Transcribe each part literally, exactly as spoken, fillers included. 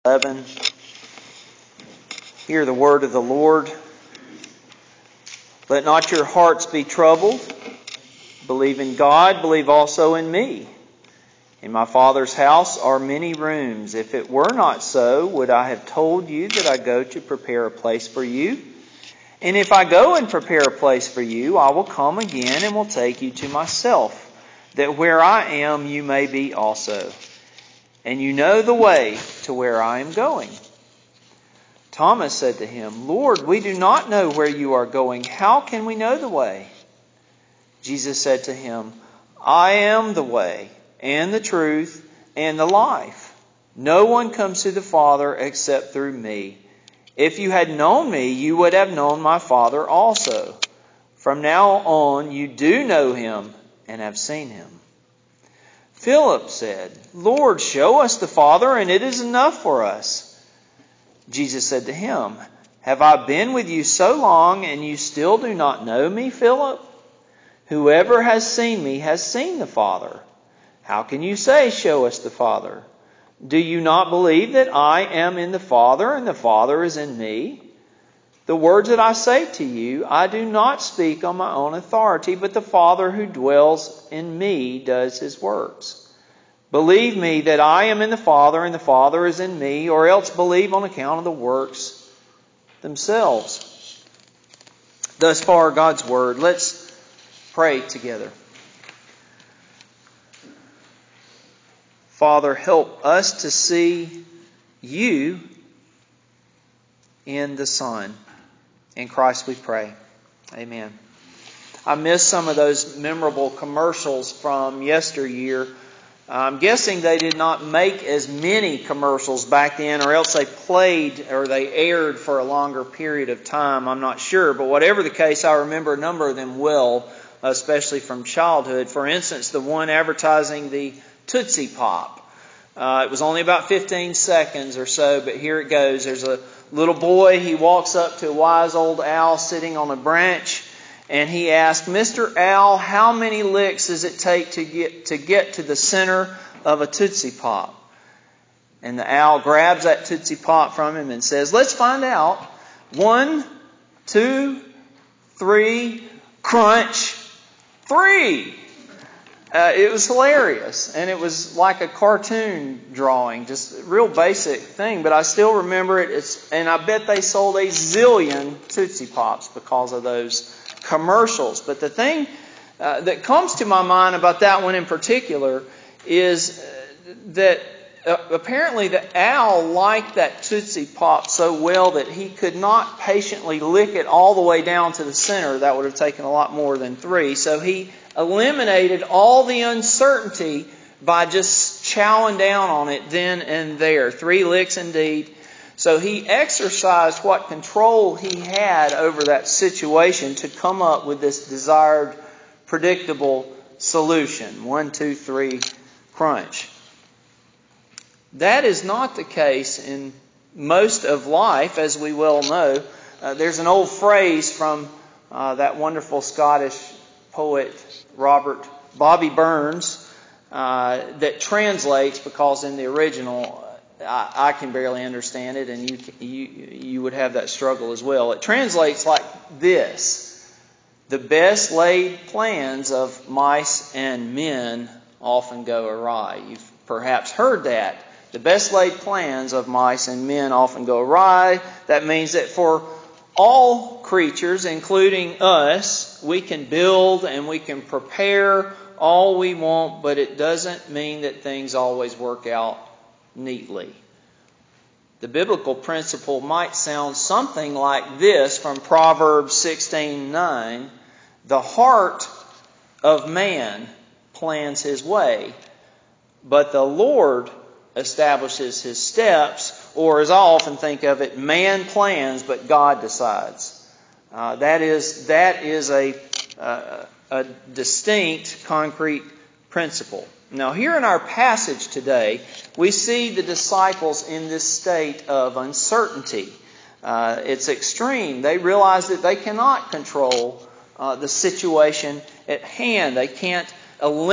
eleven. Hear the word of the Lord. Let not your hearts be troubled. Believe in God, believe also in me. In my Father's house are many rooms. If it were not so, would I have told you that I go to prepare a place for you? And if I go and prepare a place for you, I will come again and will take you to myself, that where I am you may be also. And you know the way to where I am going. Thomas said to him, Lord, we do not know where you are going. How can we know the way? Jesus said to him, I am the way and the truth and the life. No one comes to the Father except through me. If you had known me, you would have known my Father also. From now on you do know him and have seen him. Philip said, Lord, show us the Father, and it is enough for us. Jesus said to him, Have I been with you so long, and you still do not know me, Philip? Whoever has seen me has seen the Father. How can you say, Show us the Father? Do you not believe that I am in the Father, and the Father is in me? The words that I say to you, I do not speak on my own authority, but the Father who dwells in me does his works. Believe me that I am in the Father and the Father is in me, or else believe on account of the works themselves. Thus far, God's Word. Let's pray together. Father, help us to see you in the Son. In Christ we pray. Amen. I missed some of those memorable commercials from yesteryear. I'm guessing they did not make as many commercials back then, or else they played or they aired for a longer period of time. I'm not sure. But whatever the case, I remember a number of them well, especially from childhood. For instance, the one advertising the Tootsie Pop. Uh, it was only about fifteen seconds or so, but here it goes. There's a little boy. He walks up to a wise old owl sitting on a branch, and he asks, Mister Owl, how many licks does it take to get to get to the center of a Tootsie Pop? And the owl grabs that Tootsie Pop from him and says, Let's find out. One, two, three, crunch, three. Uh, it was hilarious, and it was like a cartoon drawing, just a real basic thing, but I still remember it, it's, and I bet they sold a zillion Tootsie Pops because of those commercials. But the thing uh, that comes to my mind about that one in particular is uh, that uh, apparently the owl liked that Tootsie Pop so well that he could not patiently lick it all the way down to the center. That would have taken a lot more than three. So he eliminated all the uncertainty by just chowing down on it then and there. Three licks indeed. So he exercised what control he had over that situation to come up with this desired, predictable solution. One, two, three, crunch. That is not the case in most of life, as we well know. Uh, there's an old phrase from uh, that wonderful Scottish poet Robert Bobby Burns uh, that translates, because in the original I, I can barely understand it, and you, you you would have that struggle as well. It translates like this: the best laid plans of mice and men often go awry. You've perhaps heard that. The best laid plans of mice and men often go awry. That means that for all creatures, including us, we can build and we can prepare all we want, but it doesn't mean that things always work out neatly. The biblical principle might sound something like this from Proverbs sixteen nine. The heart of man plans his way, but the Lord establishes his steps. Or, as I often think of it, man plans, but God decides. Uh, that is that is a, uh, a distinct, concrete principle. Now, here in our passage today, we see the disciples in this state of uncertainty. Uh, it's extreme. They realize that they cannot control uh, the situation at hand. They can't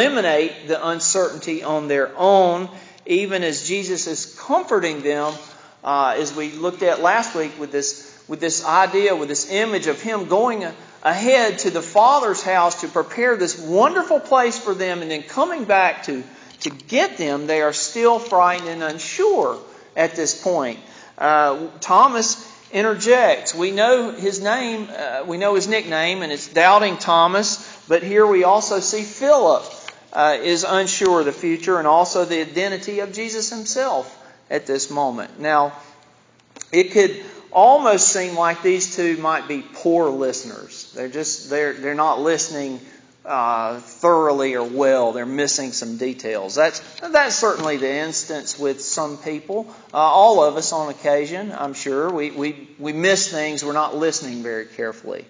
eliminate the uncertainty on their own, even as Jesus is comforting them uh, as we looked at last week with this with this idea, with this image of Him going ahead to the Father's house to prepare this wonderful place for them and then coming back to, to get them. They are still frightened and unsure at this point. Uh, Thomas interjects. We know his name, uh, we know his nickname, and it's Doubting Thomas. But here we also see Philip uh, is unsure of the future and also the identity of Jesus Himself at this moment. Now, it could almost seem like these two might be poor listeners. They're just they're they're not listening uh, thoroughly or well. They're missing some details. That's that's certainly the instance with some people. Uh, all of us, on occasion, I'm sure, we we we miss things. We're not listening very carefully.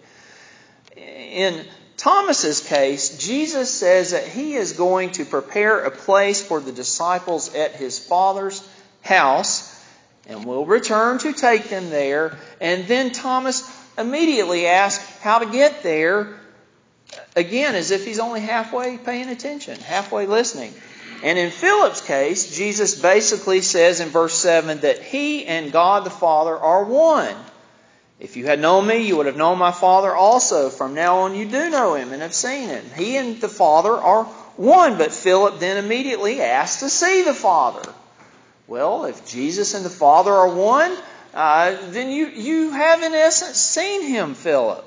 In Thomas's case, Jesus says that He is going to prepare a place for the disciples at His Father's house, and will return to take them there. And then Thomas immediately asks how to get there, again, as if he's only halfway paying attention, halfway listening. And in Philip's case, Jesus basically says in verse seven that He and God the Father are one. If you had known me, you would have known my Father also. From now on you do know Him and have seen Him. He and the Father are one. But Philip then immediately asks to see the Father. Well, if Jesus and the Father are one, uh, then you, you have in essence seen Him, Philip.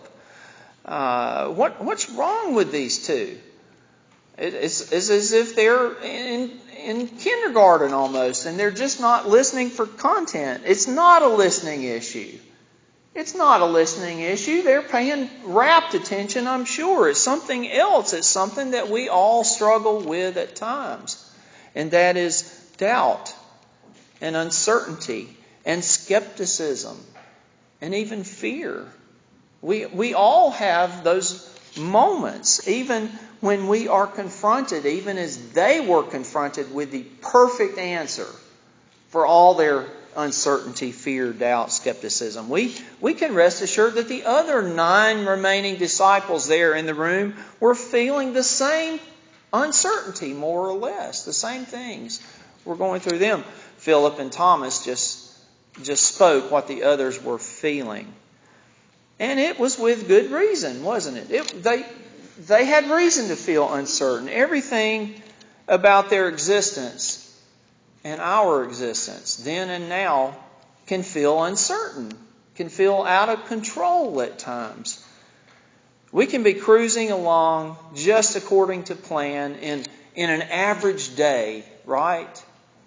Uh, what what's wrong with these two? It, it's, it's as if they're in, in kindergarten almost, and they're just not listening for content. It's not a listening issue. It's not a listening issue. They're paying rapt attention, I'm sure. It's something else. It's something that we all struggle with at times, and that is doubt and uncertainty and skepticism and even fear. We we all have those moments, even when we are confronted, even as they were confronted with the perfect answer for all their uncertainty, fear, doubt, skepticism. We, we can rest assured that the other nine remaining disciples there in the room were feeling the same uncertainty, more or less. The same things were going through them. Philip and Thomas just, just spoke what the others were feeling. And it was with good reason, wasn't it? it they, they had reason to feel uncertain. Everything about their existence and our existence, then and now, can feel uncertain, can feel out of control at times. We can be cruising along just according to plan in, in an average day, right?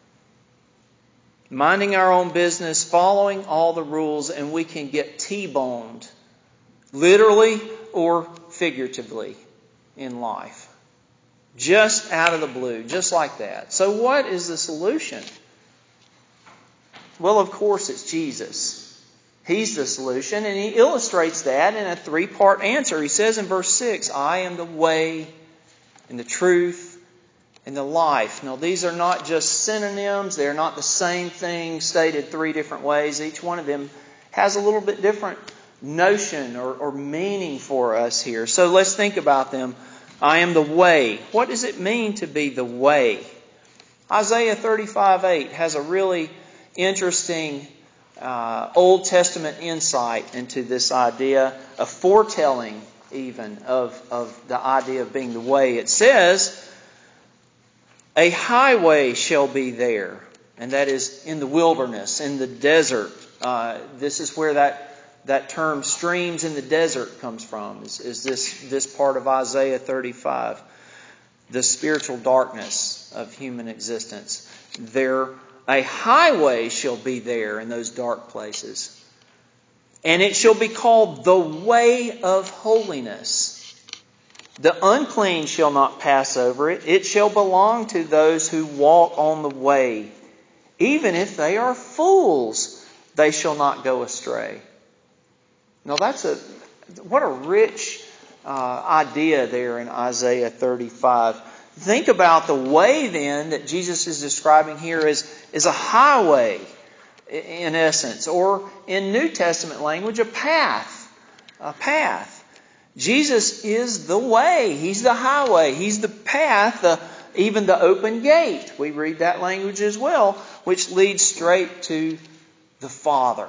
Minding our own business, following all the rules, and we can get T-boned, literally or figuratively, in life. Just out of the blue, just like that. So what is the solution? Well, of course, it's Jesus. He's the solution, and He illustrates that in a three-part answer. He says in verse six, I am the way and the truth and the life. Now, these are not just synonyms. They're not the same thing stated three different ways. Each one of them has a little bit different notion or, or meaning for us here. So let's think about them. I am the way. What does it mean to be the way? Isaiah thirty-five eight has a really interesting uh, Old Testament insight into this idea, a foretelling even of, of the idea of being the way. It says, a highway shall be there, and that is in the wilderness, in the desert. Uh, this is where that That term streams in the desert comes from, is, is this, this part of Isaiah thirty-five. The spiritual darkness of human existence. There, a highway shall be there in those dark places. And it shall be called the way of holiness. The unclean shall not pass over it. It shall belong to those who walk on the way. Even if they are fools, they shall not go astray. Now that's a, what a rich uh, idea there in Isaiah thirty-five. Think about the way then that Jesus is describing here as, as a highway in essence, or in New Testament language, a path. A path. Jesus is the way. He's the highway. He's the path, the, even the open gate. We read that language as well, which leads straight to the Father.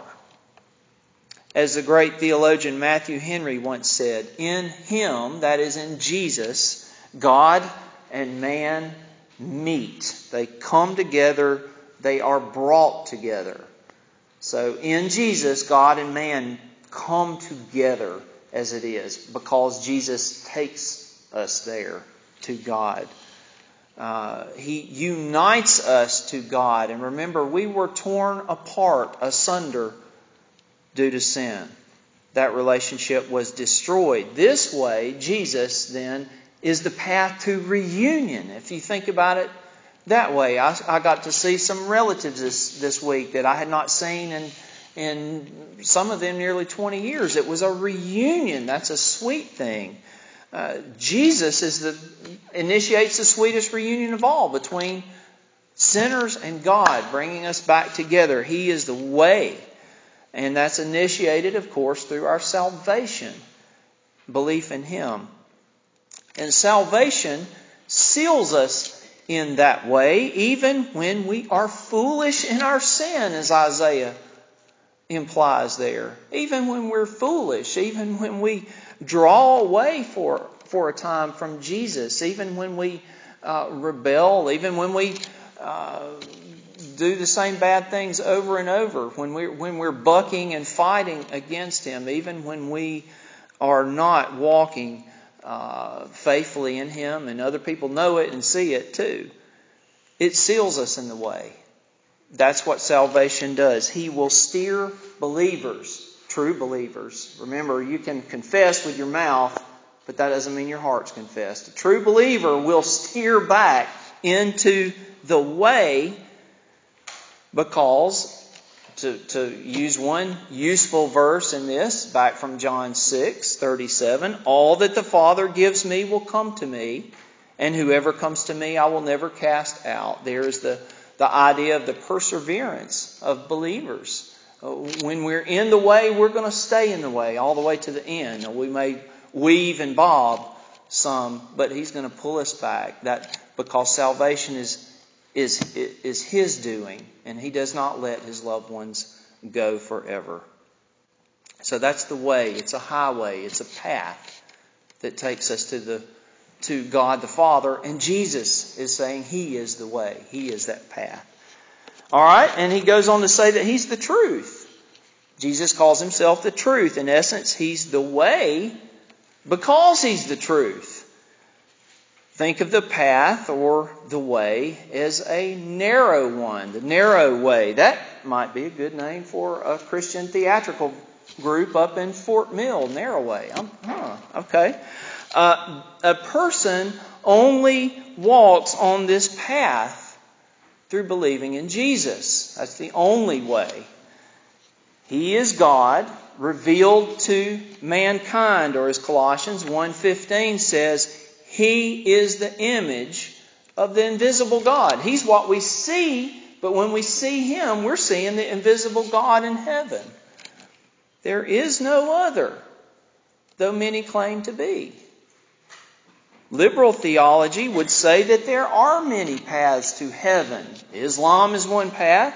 As the great theologian Matthew Henry once said, in Him, that is in Jesus, God and man meet. They come together. They are brought together. So in Jesus, God and man come together as it is, because Jesus takes us there to God. Uh, he unites us to God. And remember, we were torn apart, asunder, due to sin. That relationship was destroyed. This way, Jesus then is the path to reunion. If you think about it that way, I, I got to see some relatives this, this week that I had not seen in, in some of them nearly twenty years. It was a reunion. That's a sweet thing. Uh, Jesus is the initiates the sweetest reunion of all between sinners and God, bringing us back together. He is the way. And that's initiated, of course, through our salvation, belief in Him. And salvation seals us in that way, even when we are foolish in our sin, as Isaiah implies there. Even when we're foolish, even when we draw away for, for a time from Jesus, even when we uh, rebel, even when we uh, do the same bad things over and over, when we're, when we're bucking and fighting against Him, even when we are not walking uh, faithfully in Him, and other people know it and see it too. It seals us in the way. That's what salvation does. He will steer believers, true believers. Remember, you can confess with your mouth, but that doesn't mean your heart's confessed. A true believer will steer back into the way, because, to, to use one useful verse in this, back from John six thirty-seven, all that the Father gives me will come to me, and whoever comes to me I will never cast out. There is the, the idea of the perseverance of believers. When we're in the way, we're going to stay in the way all the way to the end. We may weave and bob some, but He's going to pull us back. That because salvation is is is His doing, and He does not let His loved ones go forever. So that's the way. It's a highway. It's a path that takes us to the to God the Father, and Jesus is saying He is the way. He is that path. All right, and He goes on to say that He's the truth. Jesus calls Himself the truth. In essence, He's the way because He's the truth. Think of the path or the way as a narrow one, the narrow way. That might be a good name for a Christian theatrical group up in Fort Mill, Narrow Way. Um, huh, okay. Uh, a person only walks on this path through believing in Jesus. That's the only way. He is God revealed to mankind, or as Colossians one fifteen says, He is the image of the invisible God. He's what we see, but when we see Him, we're seeing the invisible God in heaven. There is no other, though many claim to be. Liberal theology would say that there are many paths to heaven. Islam is one path.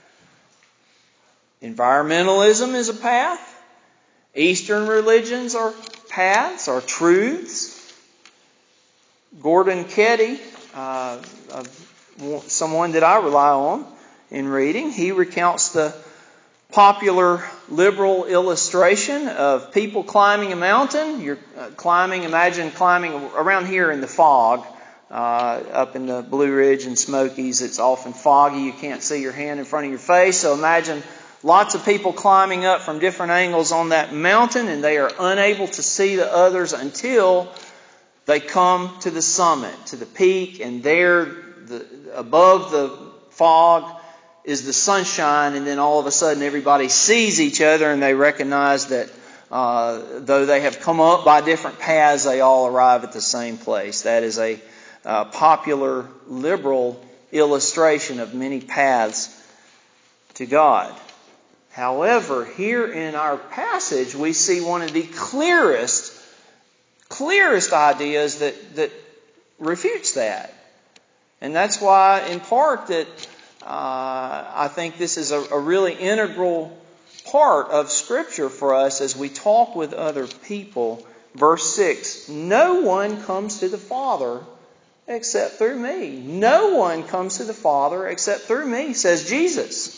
Environmentalism is a path. Eastern religions are paths, are truths. Gordon Ketty, uh, uh, someone that I rely on in reading, he recounts the popular liberal illustration of people climbing a mountain. You're uh, climbing, imagine climbing around here in the fog, uh, up in the Blue Ridge and Smokies. It's often foggy. You can't see your hand in front of your face. So imagine lots of people climbing up from different angles on that mountain, and they are unable to see the others until they come to the summit, to the peak, and there, the, above the fog, is the sunshine, and then all of a sudden everybody sees each other and they recognize that uh, though they have come up by different paths, they all arrive at the same place. That is a uh, popular liberal illustration of many paths to God. However, here in our passage, we see one of the clearest, clearest ideas that, that refutes that. And that's why, in part, that Uh, I think this is a, a really integral part of Scripture for us as we talk with other people. Verse six, no one comes to the Father except through me. No one comes to the Father except through me, says Jesus.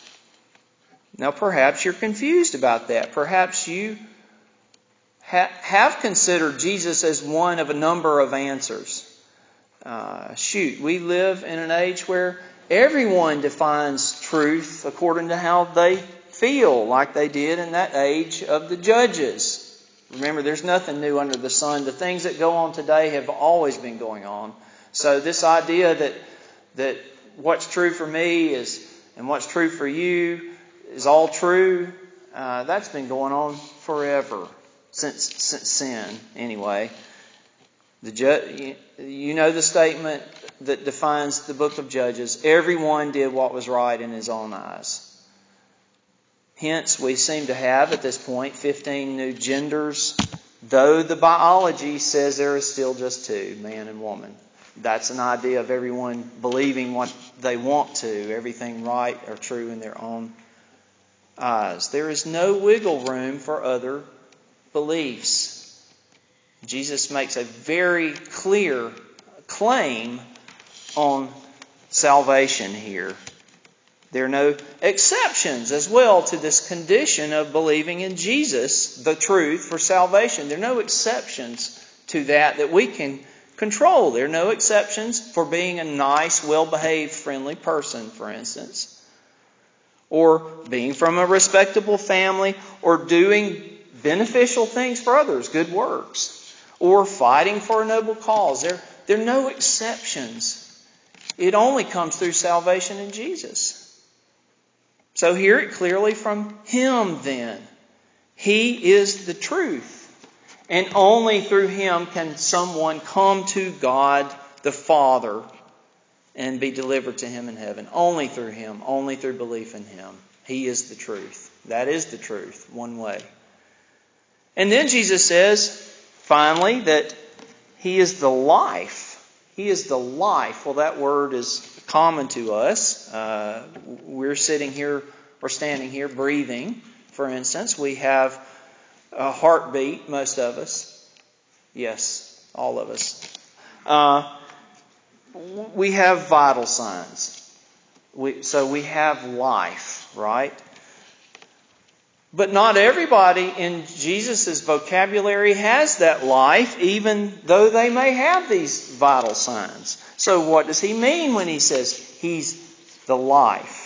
Now perhaps you're confused about that. Perhaps you ha- have considered Jesus as one of a number of answers. Uh, shoot, we live in an age where everyone defines truth according to how they feel, like they did in that age of the judges. Remember, there's nothing new under the sun. The things that go on today have always been going on. So this idea that that what's true for me is and what's true for you is all true, uh, that's been going on forever, since since sin anyway. The ju- you know the statement that defines the book of Judges. Everyone did what was right in his own eyes. Hence, we seem to have at this point fifteen new genders, though the biology says there is still just two, man and woman. That's an idea of everyone believing what they want to, everything right or true in their own eyes. There is no wiggle room for other beliefs. Jesus makes a very clear claim on salvation here. There are no exceptions as well to this condition of believing in Jesus, the truth for salvation. There are no exceptions to that that we can control. There are no exceptions for being a nice, well-behaved, friendly person, for instance, or being from a respectable family, or doing beneficial things for others, good works, or fighting for a noble cause. There, there are no exceptions. It only comes through salvation in Jesus. So hear it clearly from Him then. He is the truth. And only through Him can someone come to God the Father and be delivered to Him in heaven. Only through Him. Only through belief in Him. He is the truth. That is the truth. One way. And then Jesus says, finally, that He is the life. He is the life. Well, that word is common to us. Uh, we're sitting here or standing here breathing, for instance. We have a heartbeat, most of us. Yes, all of us. Uh, we have vital signs. We, so we have life, right? But not everybody in Jesus' vocabulary has that life, even though they may have these vital signs. So what does He mean when He says He's the life?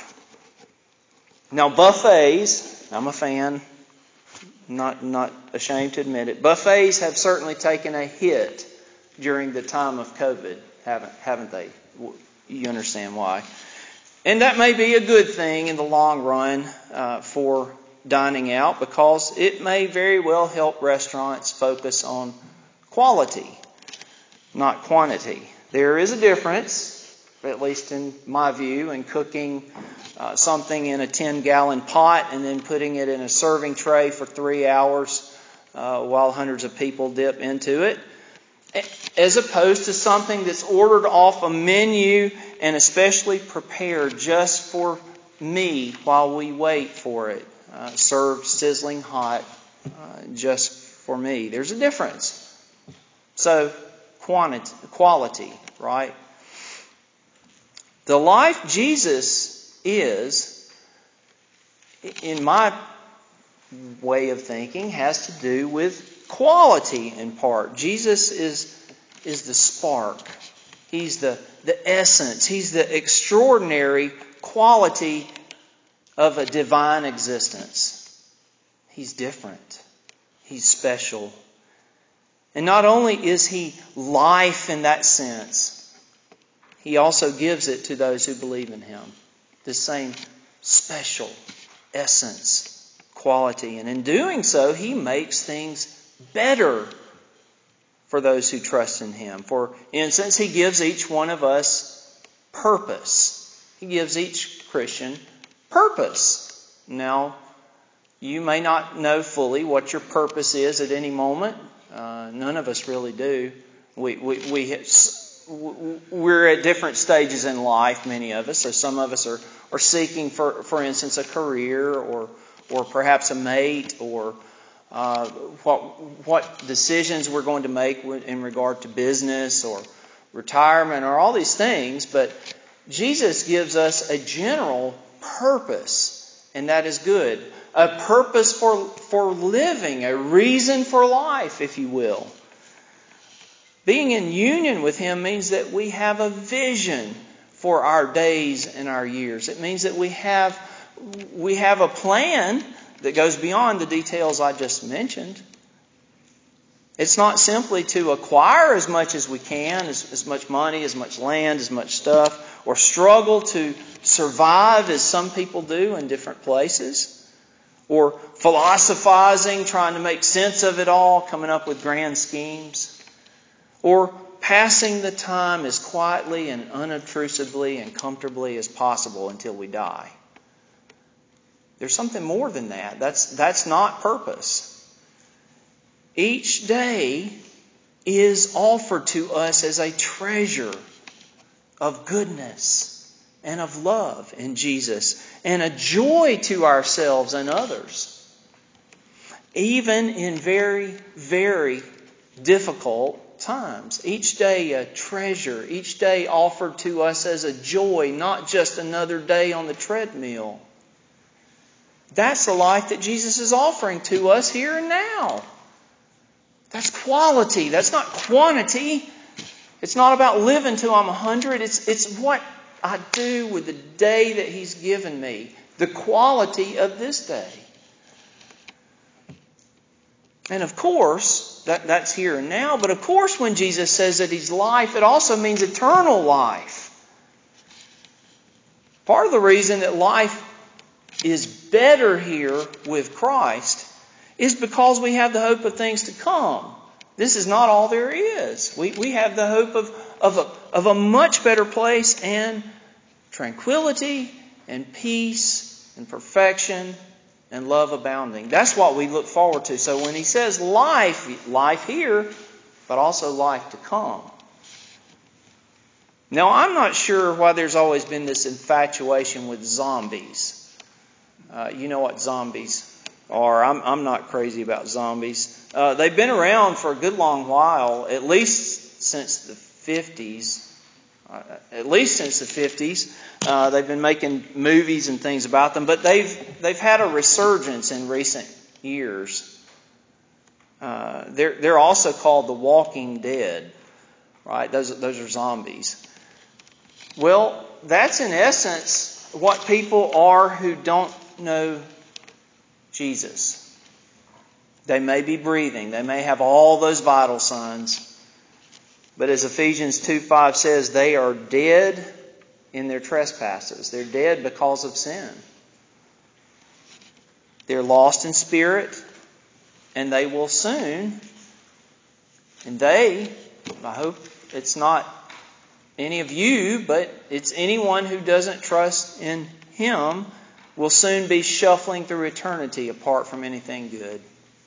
Now buffets, I'm a fan, not, not ashamed to admit it, buffets have certainly taken a hit during the time of COVID, haven't, haven't they? You understand why. And that may be a good thing in the long run uh, for dining out, because it may very well help restaurants focus on quality, not quantity. There is a difference, at least in my view, in cooking uh, something in a ten-gallon pot and then putting it in a serving tray for three hours uh, while hundreds of people dip into it, as opposed to something that's ordered off a menu and especially prepared just for me while we wait for it. Uh, served sizzling hot uh, just for me. There's a difference. So, quantity, quality, right? The life Jesus is, in my way of thinking, has to do with quality in part. Jesus is, is the spark. He's the, the essence. He's the extraordinary quality of a divine existence. He's different. He's special. And not only is He life in that sense, He also gives it to those who believe in Him. The same special essence, quality. And in doing so, He makes things better for those who trust in Him. For instance, He gives each one of us purpose. He gives each Christian purpose. Now, you may not know fully what your purpose is at any moment. Uh, none of us really do. We, we, we we're at different stages in life, many of us. So some of us are, are seeking, for, for instance, a career or or perhaps a mate or uh, what what decisions we're going to make in regard to business or retirement or all these things. But Jesus gives us a general purpose, and that is good. A purpose for, for living, a reason for life, if you will. Being in union with Him means that we have a vision for our days and our years. It means that we have we have a plan that goes beyond the details I just mentioned. It's not simply to acquire as much as we can, as, as much money, as much land, as much stuff, or struggle to survive as some people do in different places, or philosophizing, trying to make sense of it all, coming up with grand schemes. Or passing the time as quietly and unobtrusively and comfortably as possible until we die. There's something more than that. That's, that's not purpose. Each day is offered to us as a treasure of goodness and of love in Jesus, and a joy to ourselves and others. Even in very, very difficult times. Each day a treasure. Each day offered to us as a joy, not just another day on the treadmill. That's the life that Jesus is offering to us here and now. That's quality. That's not quantity. It's not about living till I'm a hundred. It's, it's what I do with the day that He's given me. The quality of this day. And of course, that, that's here and now. But of course, when Jesus says that He's life, it also means eternal life. Part of the reason that life is better here with Christ is because we have the hope of things to come. This is not all there is. We, we have the hope of, of, a, of a much better place and tranquility and peace and perfection and love abounding. That's what we look forward to. So when He says life, life here, but also life to come. Now, I'm not sure why there's always been this infatuation with zombies. Uh, you know what zombies are. I'm, I'm not crazy about zombies. Uh, they've been around for a good long while, at least since the fifties. Uh, at least since the fifties. Uh, they've been making movies and things about them, but they've they've had a resurgence in recent years. Uh, they're they're also called the Walking Dead, right? Those those are zombies. Well, that's in essence what people are who don't know Jesus. They may be breathing. They may have all those vital signs. But as Ephesians two five says, they are dead in their trespasses. They're dead because of sin. They're lost in spirit, and they will soon, and they, I hope it's not any of you, but it's anyone who doesn't trust in Him, will soon be shuffling through eternity apart from anything good.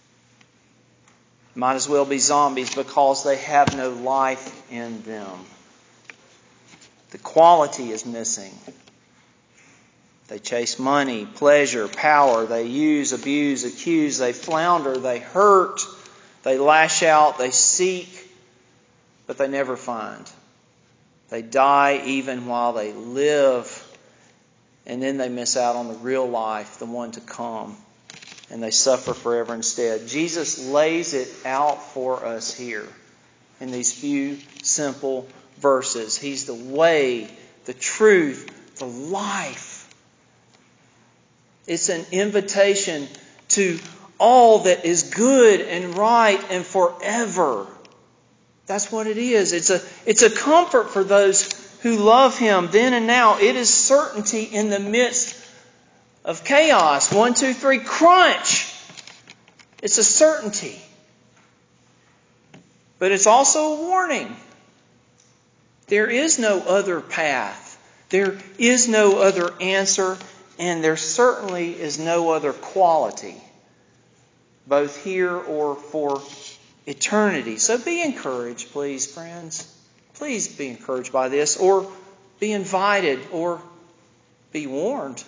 Might as well be zombies because they have no life in them. The quality is missing. They chase money, pleasure, power. They use, abuse, accuse. They flounder. They hurt. They lash out. They seek. But they never find. They die even while they live. And then they miss out on the real life, the one to come. And they suffer forever instead. Jesus lays it out for us here in these few simple verses. He's the way, the truth, the life. It's an invitation to all that is good and right and forever. That's what it is. It's a, it's a comfort for those who love Him then and now. It is certainty in the midst of chaos. One, two, three, crunch. It's a certainty. But it's also a warning. There is no other path. There is no other answer. And there certainly is no other quality, both here or for eternity. So be encouraged, please, friends. please be encouraged by this, or be invited, or be warned.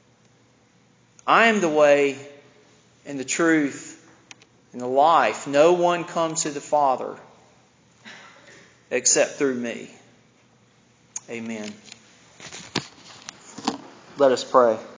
I am the way and the truth and the life. No one comes to the Father except through me. Amen. Let us pray.